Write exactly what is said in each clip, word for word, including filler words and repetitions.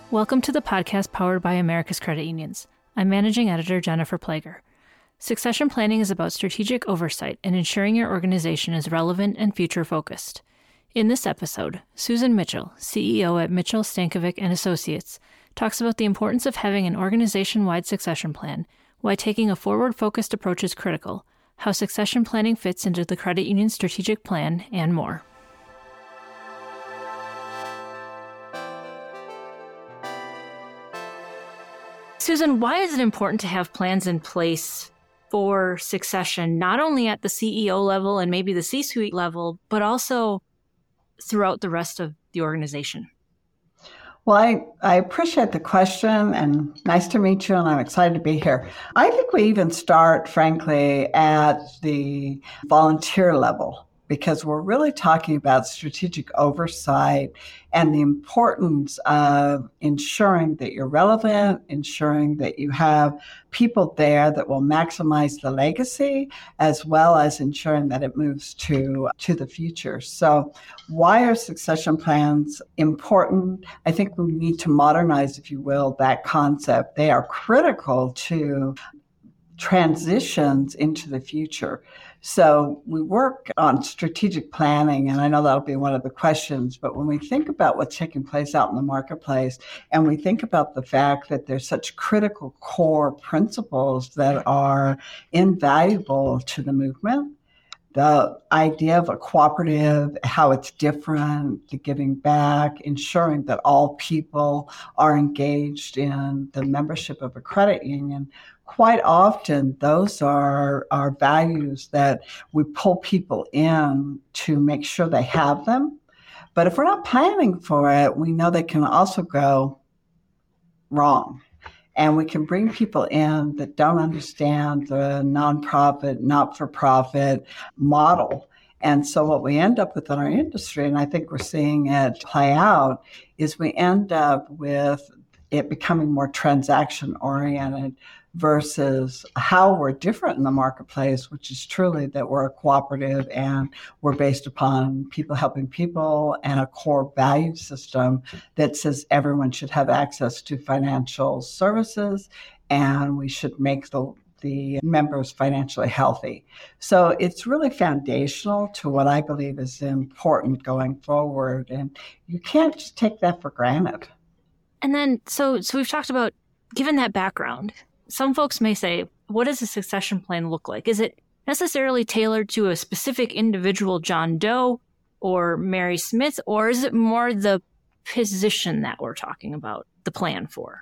Welcome to the podcast powered by America's Credit Unions. I'm Managing Editor Jennifer Plager. Succession planning is about strategic oversight and ensuring your organization is relevant and future-focused. In this episode, Susan Mitchell, C E O at Mitchell, Stankovic and Associates, talks about the importance of having an organization-wide succession plan, why taking a forward-focused approach is critical, how succession planning fits into the credit union's strategic plan, and more. Susan, why is it important to have plans in place for succession, not only at the C E O level and maybe the C-suite level, but also throughout the rest of the organization? Well, I, I appreciate the question, and nice to meet you, and I'm excited to be here. I think we even start, frankly, at the volunteer level, because we're really talking about strategic oversight and the importance of ensuring that you're relevant, ensuring that you have people there that will maximize the legacy, as well as ensuring that it moves to, to the future. So why are succession plans important? I think we need to modernize, if you will, that concept. They are critical to transitions into the future. So we work on strategic planning, and I know that'll be one of the questions, but when we think about what's taking place out in the marketplace, and we think about the fact that there's such critical core principles that are invaluable to the movement, the idea of a cooperative, how it's different, the giving back, ensuring that all people are engaged in the membership of a credit union, quite often those are our values that we pull people in to make sure they have them. But if we're not planning for it, we know they can also go wrong. And we can bring people in that don't understand the nonprofit, not-for-profit model. And so what we end up with in our industry, and I think we're seeing it play out, is we end up with it becoming more transaction-oriented versus how we're different in the marketplace, which is truly that we're a cooperative and we're based upon people helping people and a core value system that says everyone should have access to financial services and we should make the the members financially healthy. So it's really foundational to what I believe is important going forward, and you can't just take that for granted. And then, so so we've talked about, given that background, some folks may say, what does a succession plan look like? Is it necessarily tailored to a specific individual, John Doe or Mary Smith, or is it more the position that we're talking about, the plan for?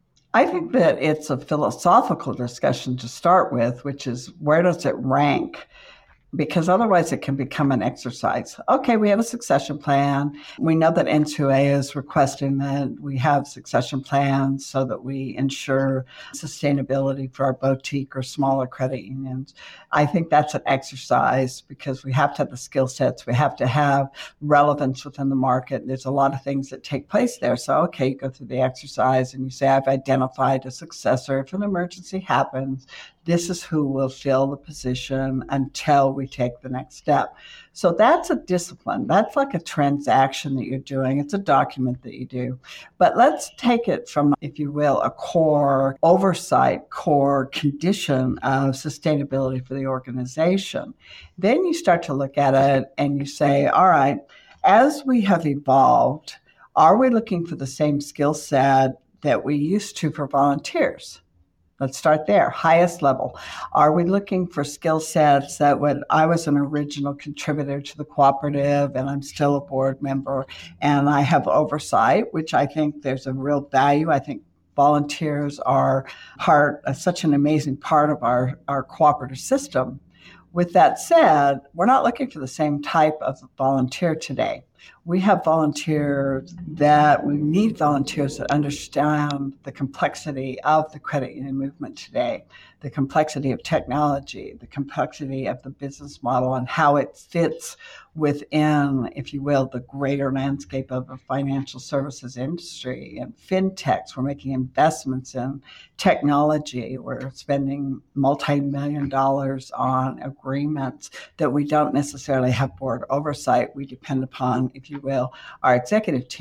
I think that it's a philosophical discussion to start with, which is where does it rank? Because otherwise it can become an exercise. Okay, we have a succession plan. We know that N two A is requesting that we have succession plans so that we ensure sustainability for our boutique or smaller credit unions. I think that's an exercise because we have to have the skill sets. We have to have relevance within the market. There's a lot of things that take place there. So, okay, you go through the exercise and you say, I've identified a successor. If an emergency happens, this is who will fill the position until we take the next step. So that's a discipline. That's like a transaction that you're doing. It's a document that you do. But let's take it from, if you will, a core oversight, core condition of sustainability for the organization. Then you start to look at it and you say, all right, as we have evolved, are we looking for the same skill set that we used to for volunteers? Let's start there. Highest level. Are we looking for skill sets that when I was an original contributor to the cooperative and I'm still a board member and I have oversight, which I think there's a real value. I think volunteers are part, uh, such an amazing part of our, our cooperative system. With that said, we're not looking for the same type of volunteer today. We have volunteers that we need volunteers that understand the complexity of the credit union movement today, the complexity of technology, the complexity of the business model and how it fits within, if you will, the greater landscape of the financial services industry and fintechs. We're making investments in technology. We're spending multi-million dollars on agreements that we don't necessarily have board oversight. We depend upon, if you will, our executive team.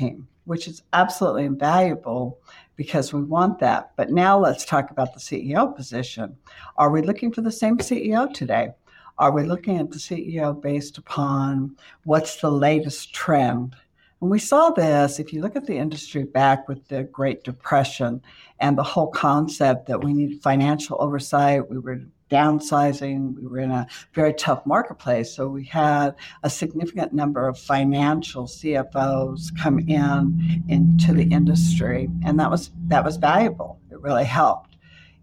which is absolutely invaluable because we want that. But now let's talk about the C E O position. Are we looking for the same C E O today? Are we looking at the C E O based upon what's the latest trend? And we saw this, if you look at the industry back with the Great Depression and the whole concept that we needed financial oversight, we were downsizing, we were in a very tough marketplace. So we had a significant number of financial C F Os come in into the industry, and that was that was valuable. It really helped.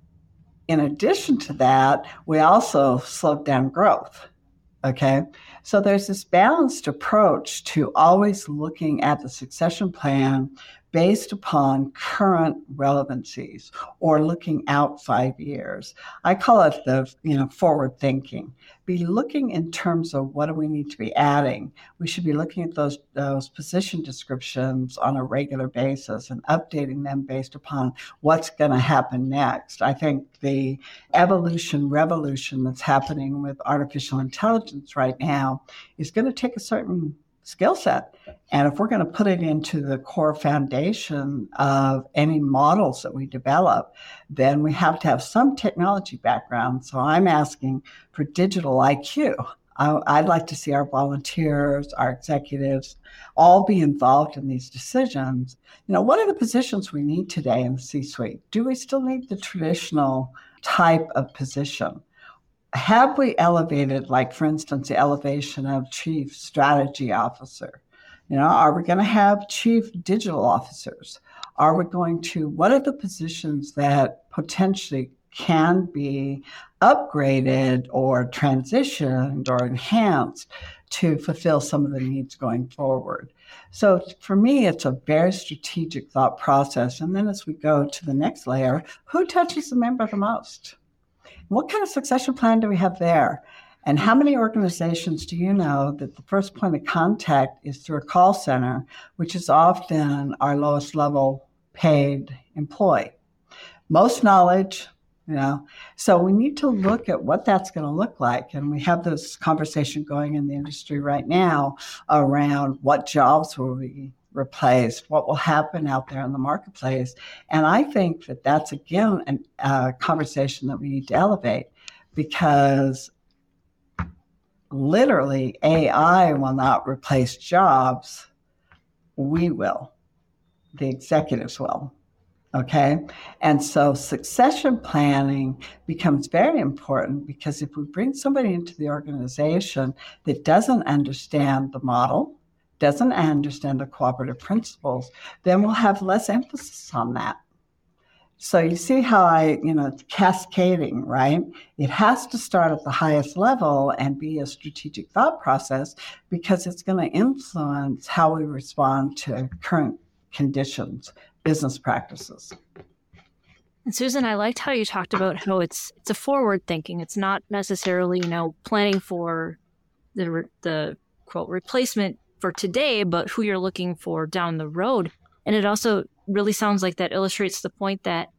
In addition to that, we also slowed down growth. Okay, so there's this balanced approach to always looking at the succession plan based upon current relevancies or looking out five years. I call it the, you know, forward thinking. Be looking in terms of what do we need to be adding. We should be looking at those, those position descriptions on a regular basis and updating them based upon what's going to happen next. I think the evolution revolution that's happening with artificial intelligence right now is going to take a certain skill set. And if we're going to put it into the core foundation of any models that we develop, then we have to have some technology background. So I'm asking for digital I Q. I, I'd like to see our volunteers, our executives, all be involved in these decisions. You know, what are the positions we need today in the C-suite? Do we still need the traditional type of position? Have we elevated, like, for instance, the elevation of chief strategy officer? You know, are we going to have chief digital officers? Are we going to, what are the positions that potentially can be upgraded or transitioned or enhanced to fulfill some of the needs going forward? So for me, it's a very strategic thought process. And then as we go to the next layer, who touches the member the most? What kind of succession plan do we have there? And how many organizations do you know that the first point of contact is through a call center, which is often our lowest level paid employee? Most knowledge, you know. So we need to look at what that's going to look like. And we have this conversation going in the industry right now around what jobs will we replace, what will happen out there in the marketplace. And I think that that's, again, a uh, conversation that we need to elevate, because literally A I will not replace jobs. We will. The executives will. Okay? And so succession planning becomes very important, because if we bring somebody into the organization that doesn't understand the model, doesn't understand the cooperative principles, then we'll have less emphasis on that. So you see how I, you know, it's cascading, right? It has to start at the highest level and be a strategic thought process, because it's going to influence how we respond to current conditions, business practices. And Susan, I liked how you talked about how it's it's a forward thinking. It's not necessarily, you know, planning for the the quote replacement for today, but who you're looking for down the road. And it also really sounds like that illustrates the point that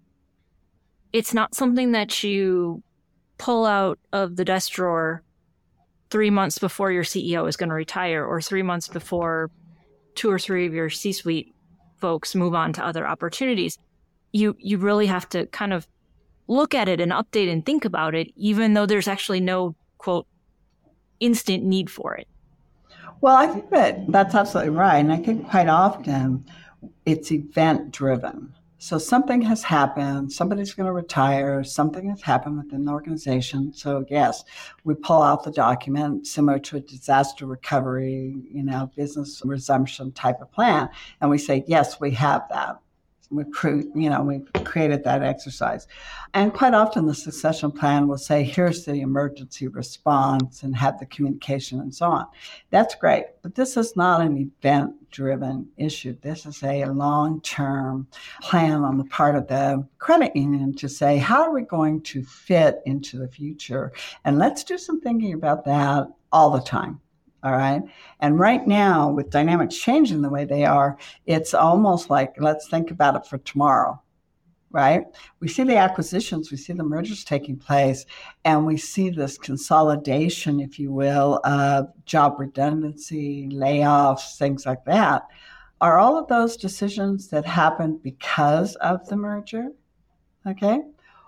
it's not something that you pull out of the desk drawer three months before your C E O is going to retire, or three months before two or three of your C-suite folks move on to other opportunities. You you really have to kind of look at it and update and think about it, even though there's actually no, quote, instant need for it. Well, I think that that's absolutely right. And I think quite often it's event driven. So something has happened, somebody's going to retire, something has happened within the organization. So yes, we pull out the document similar to a disaster recovery, you know, business resumption type of plan. And we say, yes, we have that. We, you know, we've created that exercise. And quite often the succession plan will say, here's the emergency response, and have the communication and so on. That's great. But this is not an event-driven issue. This is a long-term plan on the part of the credit union to say, how are we going to fit into the future? And let's do some thinking about that all the time. All right. And right now, with dynamics changing the way they are, it's almost like, let's think about it for tomorrow. Right. We see the acquisitions, we see the mergers taking place, and we see this consolidation, if you will, of job redundancy, layoffs, things like that. Are all of those decisions that happened because of the merger? Okay.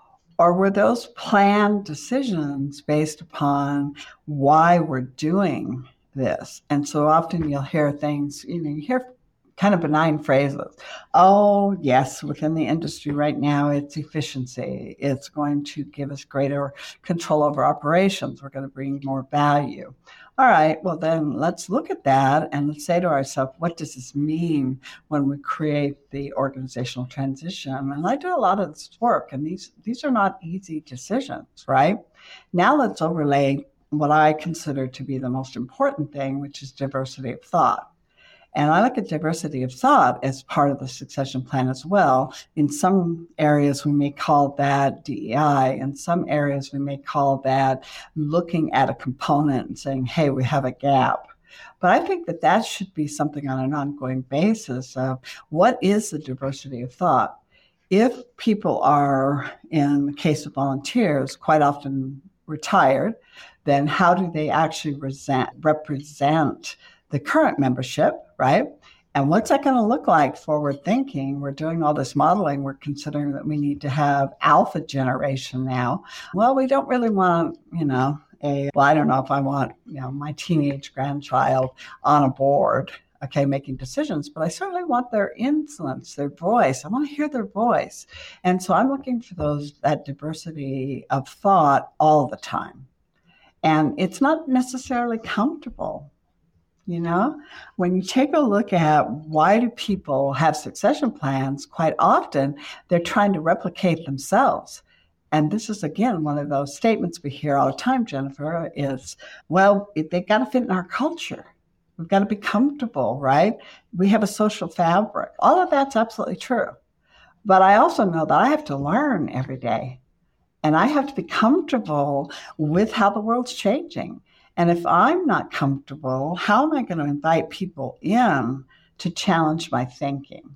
Or were those planned decisions based upon why we're doing this? And so often you'll hear things, you know, you hear kind of benign phrases. Oh, yes, within the industry right now, it's efficiency. It's going to give us greater control over operations. We're going to bring more value. All right, well, then let's look at that and let's say to ourselves, what does this mean when we create the organizational transition? And I do a lot of this work, and these, these are not easy decisions, right? Now let's overlay what I consider to be the most important thing, which is diversity of thought. And I look at diversity of thought as part of the succession plan as well. In some areas, we may call that D E I. In some areas, we may call that looking at a component and saying, hey, we have a gap. But I think that that should be something on an ongoing basis of what is the diversity of thought? If people are, in the case of volunteers, quite often retired, then how do they actually resent, represent the current membership, right? And what's that going to look like forward thinking? We're doing all this modeling. We're considering that we need to have alpha generation now. Well, we don't really want, you know, a, well, I don't know if I want, you know, my teenage grandchild on a board, okay, making decisions, but I certainly want their influence, their voice. I want to hear their voice. And so I'm looking for those, that diversity of thought all the time. And it's not necessarily comfortable. You know, when you take a look at why do people have succession plans, quite often they're trying to replicate themselves. And this is, again, one of those statements we hear all the time, Jennifer, is, well, they've got to fit in our culture. We've got to be comfortable, right? We have a social fabric. All of that's absolutely true. But I also know that I have to learn every day. And I have to be comfortable with how the world's changing. And if I'm not comfortable, how am I going to invite people in to challenge my thinking?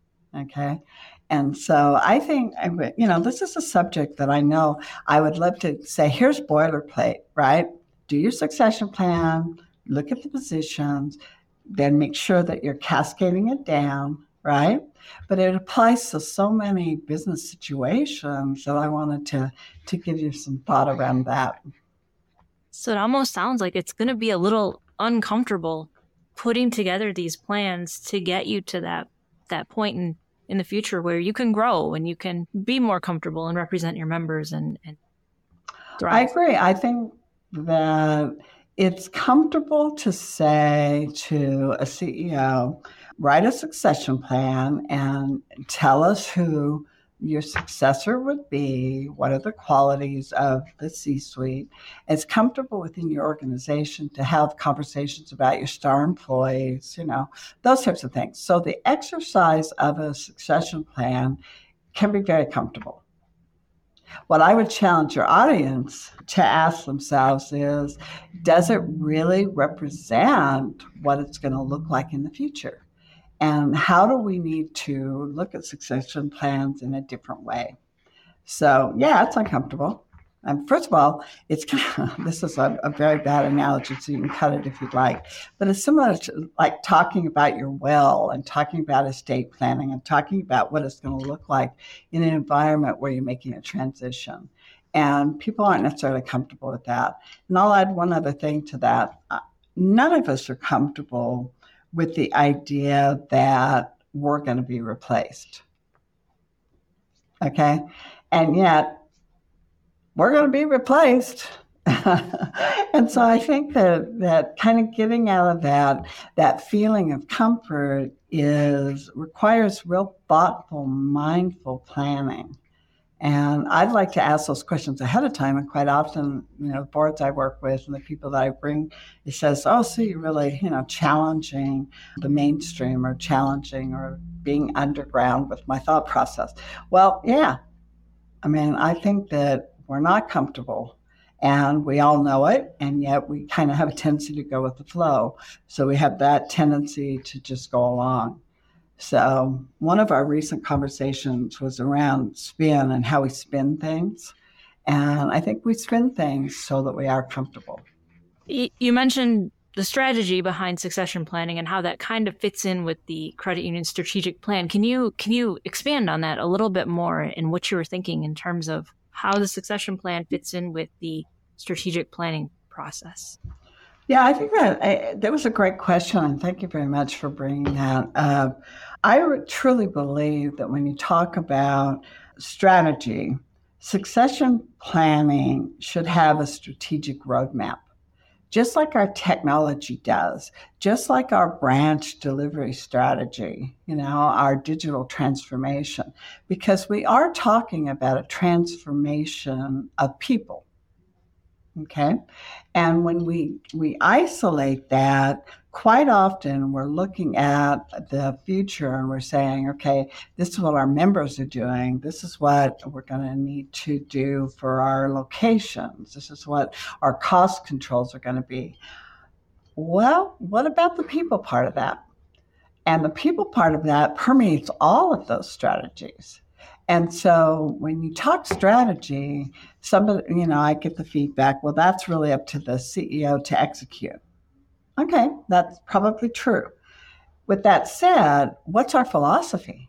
Okay. And so I think, you know, this is a subject that I know I would love to say, here's boilerplate, right? Do your succession plan, look at the positions, then make sure that you're cascading it down, right? But it applies to so many business situations that I wanted to, to give you some thought around that. So it almost sounds like it's going to be a little uncomfortable putting together these plans to get you to that that point in, in the future where you can grow and you can be more comfortable and represent your members and, and thrive. I agree. I think that it's comfortable to say to a C E O, write a succession plan and tell us who your successor would be, what are the qualities of the C-suite. It's comfortable within your organization to have conversations about your star employees, you know, those types of things. So the exercise of a succession plan can be very comfortable. What I would challenge your audience to ask themselves is, does it really represent what it's going to look like in the future? And how do we need to look at succession plans in a different way? So, yeah, it's uncomfortable. And first of all, it's this is a, a very bad analogy, so you can cut it if you'd like. But it's similar to like talking about your will and talking about estate planning and talking about what it's going to look like in an environment where you're making a transition. And people aren't necessarily comfortable with that. And I'll add one other thing to that. None of us are comfortable with the idea that we're going to be replaced. Okay? And yet, we're going to be replaced. And so I think that, that kind of getting out of that, that feeling of comfort is requires real thoughtful, mindful planning. And I'd like to ask those questions ahead of time. And quite often, you know, the boards I work with and the people that I bring, it says, oh, so you're really, you know, challenging the mainstream or challenging or being underground with my thought process. Well, yeah. I mean, I think that we're not comfortable and we all know it. And yet we kind of have a tendency to go with the flow. So we have that tendency to just go along. So one of our recent conversations was around spin and how we spin things. And I think we spin things so that we are comfortable. You mentioned the strategy behind succession planning and how that kind of fits in with the credit union strategic plan. Can you can you expand on that a little bit more in what you were thinking in terms of how the succession plan fits in with the strategic planning process? Yeah, I think that I, that was a great question, and thank you very much for bringing that up. I truly believe that when you talk about strategy, succession planning should have a strategic roadmap, just like our technology does, just like our branch delivery strategy, you know, our digital transformation, because we are talking about a transformation of people. Okay. And when we, we isolate that, quite often we're looking at the future and we're saying, okay, this is what our members are doing. This is what we're going to need to do for our locations. This is what our cost controls are going to be. Well, what about the people part of that? And the people part of that permeates all of those strategies. And so when you talk strategy, somebody, you know, I get the feedback, well, that's really up to the C E O to execute. Okay, that's probably true. With that said, what's our philosophy?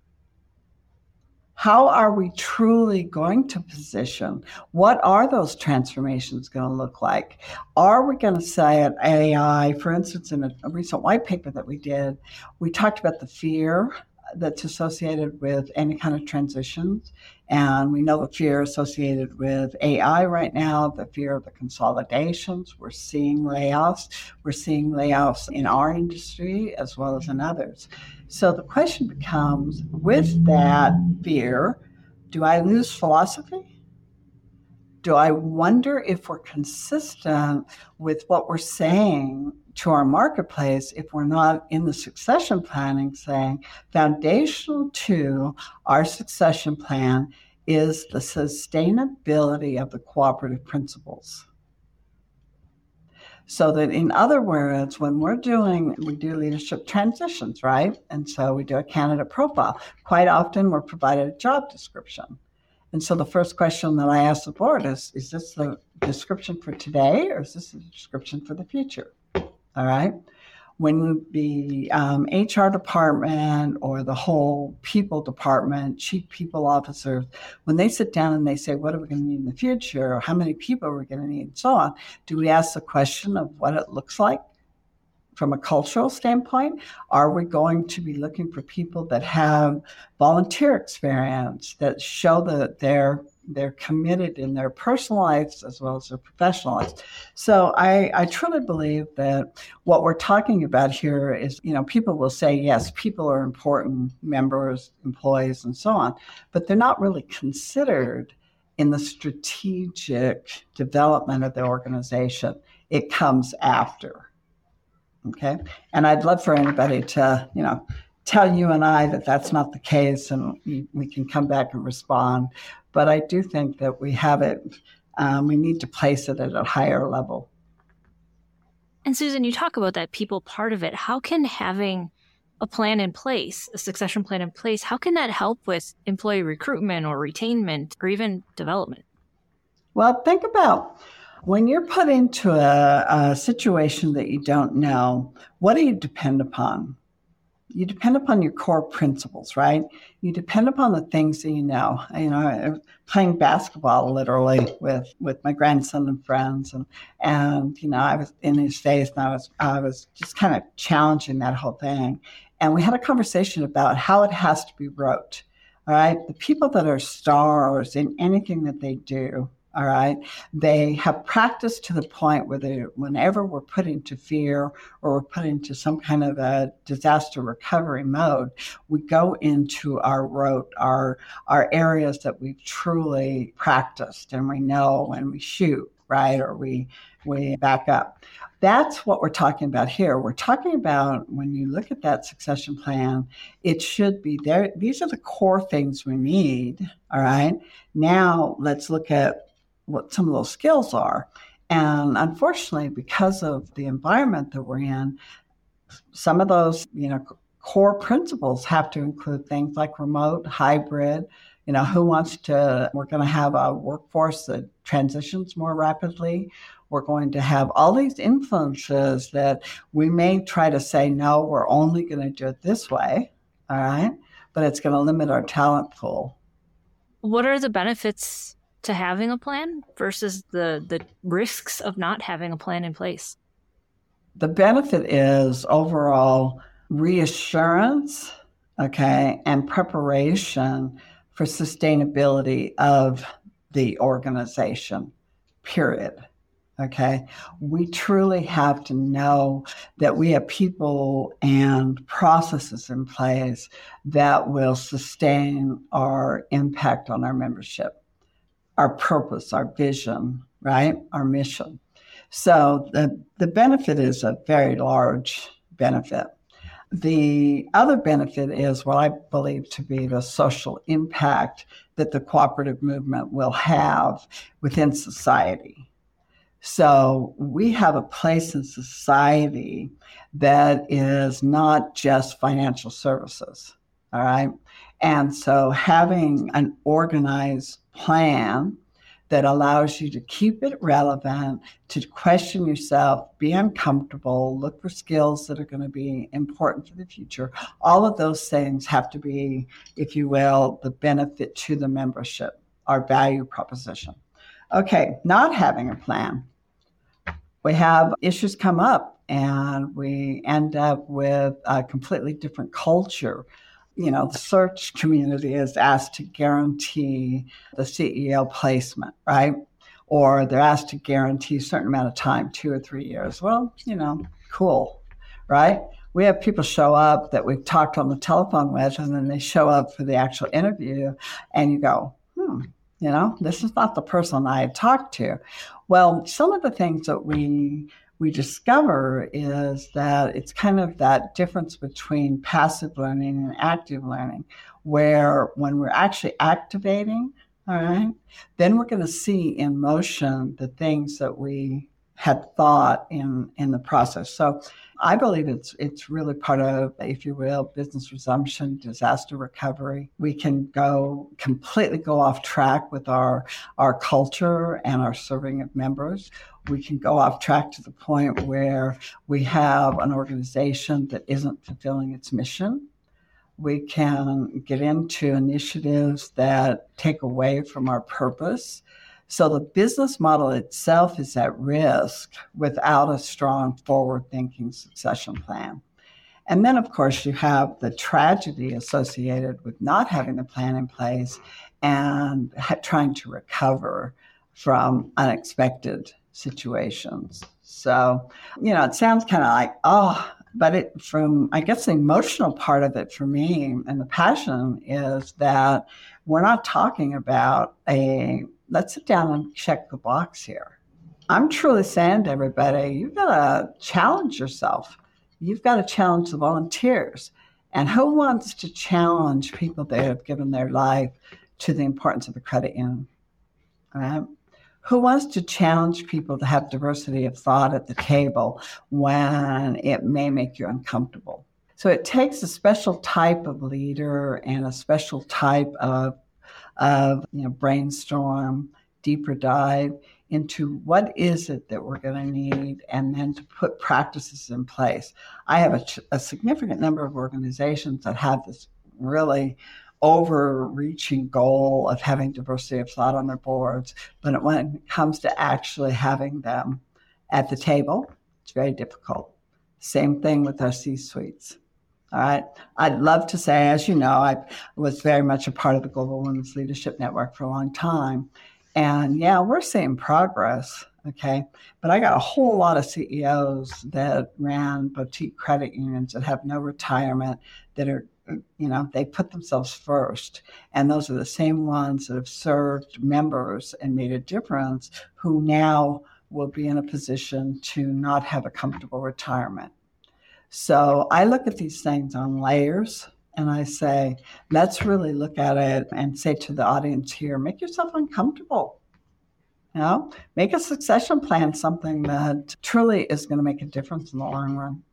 How are we truly going to position? What are those transformations going to look like? Are we going to say at A I, for instance, in a, a recent white paper that we did, we talked about the fear that's associated with any kind of transitions. And we know the fear associated with A I right now, the fear of the consolidations. We're seeing layoffs. We're seeing layoffs in our industry as well as in others. So the question becomes, with that fear, do I lose philosophy? Do I wonder if we're consistent with what we're saying to our marketplace if we're not in the succession planning saying foundational to our succession plan is the sustainability of the cooperative principles? So that, in other words, when we're doing, we do leadership transitions, right? And so we do a candidate profile. Quite often we're provided a job description. And so the first question that I ask the board is, is this the description for today or is this the description for the future? All right. When the um, H R department or the whole people department, chief people officers, when they sit down and they say, what are we going to need in the future? Or how many people are we going to need and so on? Do we ask the question of what it looks like from a cultural standpoint? Are we going to be looking for people that have volunteer experience, that show that they're they're committed in their personal lives as well as their professional lives? So I, I truly believe that what we're talking about here is, you know, people will say, yes, people are important, members, employees, and so on, but they're not really considered in the strategic development of the organization. It comes after. Okay. And I'd love for anybody to, you know, tell you and I that that's not the case, and we, we can come back and respond. But I do think that we have it, um, we need to place it at a higher level. And Susan, you talk about that people part of it. How can having a plan in place, a succession plan in place, how can that help with employee recruitment or retainment or even development? Well, think about when you're put into a, a situation that you don't know, what do you depend upon? You depend upon your core principles, right? You depend upon the things that you know. You know, I was playing basketball literally with, with my grandson and friends, and and you know, I was in his face, and I was I was just kind of challenging that whole thing. And we had a conversation about how it has to be wrote. All right, the people that are stars in anything that they do, all right, they have practiced to the point where they, whenever we're put into fear or we're put into some kind of a disaster recovery mode, we go into our rote, our our areas that we've truly practiced and we know and we shoot, right, or we we back up. That's what we're talking about here. We're talking about when you look at that succession plan, it should be there. These are the core things we need, all right? Now let's look at what some of those skills are. And unfortunately, because of the environment that we're in, some of those, you know, core principles have to include things like remote, hybrid, you know, who wants to, we're going to have a workforce that transitions more rapidly. We're going to have all these influences that we may try to say, no, we're only going to do it this way, all right? But it's going to limit our talent pool. What are the benefits to having a plan versus the, the risks of not having a plan in place? The benefit is overall reassurance, okay, and preparation for sustainability of the organization, period. Okay, we truly have to know that we have people and processes in place that will sustain our impact on our membership, our purpose, our vision, right? Our mission. So the, the benefit is a very large benefit. The other benefit is what I believe to be the social impact that the cooperative movement will have within society. So we have a place in society that is not just financial services, all right? And so having an organized plan that allows you to keep it relevant, to question yourself, be uncomfortable, look for skills that are going to be important for the future. All of those things have to be, if you will, the benefit to the membership, our value proposition. Okay, not having a plan. We have issues come up and we end up with a completely different culture. You know, the search community is asked to guarantee the C E O placement, right? Or they're asked to guarantee a certain amount of time, two or three years. Well, you know, cool, right? We have people show up that we've talked on the telephone with, and then they show up for the actual interview, and you go, hmm, you know, this is not the person I had talked to. Well, some of the things that we we discover is that it's kind of that difference between passive learning and active learning, where when we're actually activating, all right, then we're going to see in motion the things that we had thought in, in the process. So I believe it's it's really part of, if you will, business resumption, disaster recovery. We can go completely go off track with our, our culture and our serving of members. We can go off track to the point where we have an organization that isn't fulfilling its mission. We can get into initiatives that take away from our purpose. So the business model itself is at risk without a strong forward-thinking succession plan. And then, of course, you have the tragedy associated with not having the plan in place and ha- trying to recover from unexpected situations. So, you know, it sounds kind of like, oh, but it from, I guess, the emotional part of it for me and the passion is that we're not talking about a, let's sit down and check the box here. I'm truly saying to everybody, you've got to challenge yourself. You've got to challenge the volunteers. And who wants to challenge people that have given their life to the importance of the credit union? All right? Who wants to challenge people to have diversity of thought at the table when it may make you uncomfortable? So it takes a special type of leader and a special type of, of you know, brainstorm, deeper dive into what is it that we're going to need, and then to put practices in place. I have a, a significant number of organizations that have this really overreaching goal of having diversity of thought on their boards, but when it comes to actually having them at the table, it's very difficult. Same thing with our C-suites. All right. I'd love to say, as you know, I was very much a part of the Global Women's Leadership Network for a long time. And yeah, we're seeing progress, okay? But I got a whole lot of C E Os that ran boutique credit unions that have no retirement, that are, you know, they put themselves first. And those are the same ones that have served members and made a difference, who now will be in a position to not have a comfortable retirement. So I look at these things on layers, and I say, let's really look at it and say to the audience here, make yourself uncomfortable. You know, make a succession plan something that truly is going to make a difference in the long run.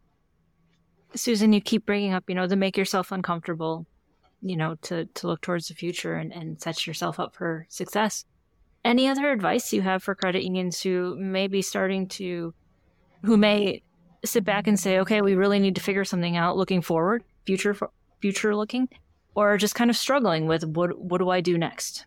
Susan, you keep bringing up, you know, to make yourself uncomfortable, you know, to, to look towards the future and, and set yourself up for success. Any other advice you have for credit unions who may be starting to, who may sit back and say, okay, we really need to figure something out looking forward, future future looking, or just kind of struggling with what what do I do next?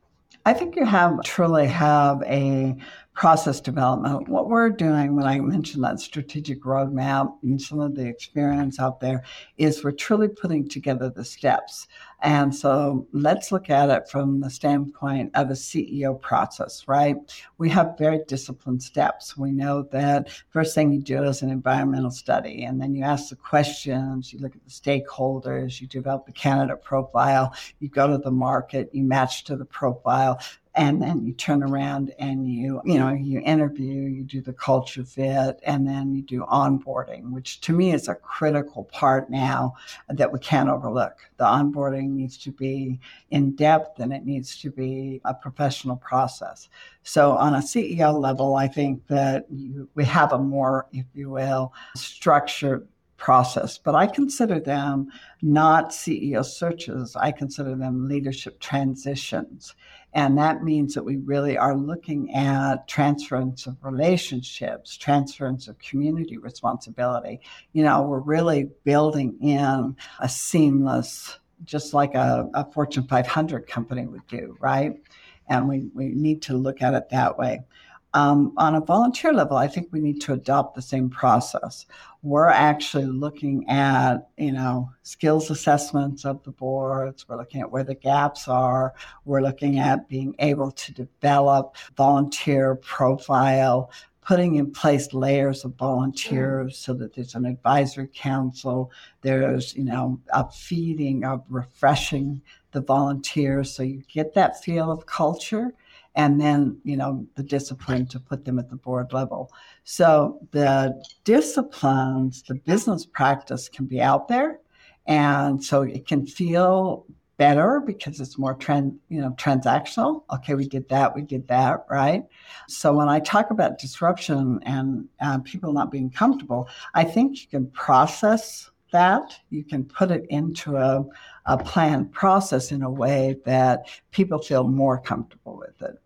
I think you have truly have a process development. What we're doing when I mentioned that strategic roadmap and some of the experience out there is we're truly putting together the steps. And so let's look at it from the standpoint of a C E O process, right? We have very disciplined steps. We know that first thing you do is an environmental study, and then you ask the questions, you look at the stakeholders, you develop the candidate profile, you go to the market, you match to the profile, and then you turn around and you, you know, you interview, you do the culture fit, and then you do onboarding, which to me is a critical part now that we can't overlook. The onboarding needs to be in depth and it needs to be a professional process. So on a C E O level, I think that you, we have a more, if you will, structured process, but I consider them not C E O searches. I consider them leadership transitions. And that means that we really are looking at transference of relationships, transference of community responsibility. You know, we're really building in a seamless, just like a, a Fortune five hundred company would do, right? And we, we need to look at it that way. Um, on a volunteer level, I think we need to adopt the same process. We're actually looking at, you know, skills assessments of the boards. We're looking at where the gaps are. We're looking at being able to develop volunteer profile, putting in place layers of volunteers so that there's an advisory council. There's, you know, a feeding, of refreshing the volunteers so you get that feel of culture. And then, you know, the discipline to put them at the board level. So the disciplines, the business practice can be out there. And so it can feel better because it's more trend, you know, transactional. Okay, we did that, we did that, right? So when I talk about disruption and uh, people not being comfortable, I think you can process that. You can put it into a, a planned process in a way that people feel more comfortable with it.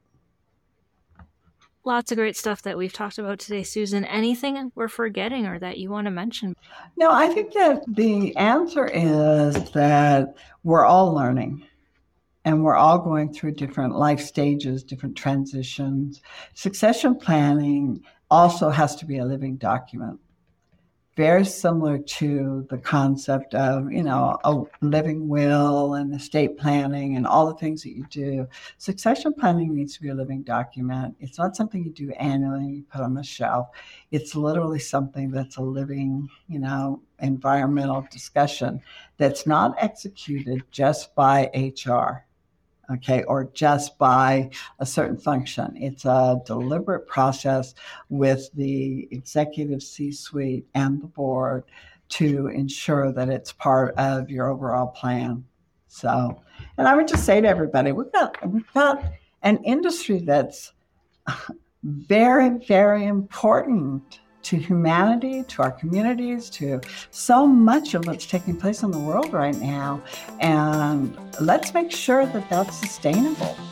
Lots of great stuff that we've talked about today, Susan. Anything we're forgetting or that you want to mention? No, I think that the answer is that we're all learning and we're all going through different life stages, different transitions. Succession planning also has to be a living document. Very similar to the concept of, you know, a living will and estate planning and all the things that you do. Succession planning needs to be a living document. It's not something you do annually and you put on the shelf. It's literally something that's a living, you know, environmental discussion that's not executed just by H R. Okay, or just by a certain function. It's a deliberate process with the executive C-suite and the board to ensure that it's part of your overall plan. So, and I would just say to everybody, we've got, we've got an industry that's very, very important to humanity, to our communities, to so much of what's taking place in the world right now. And let's make sure that that's sustainable.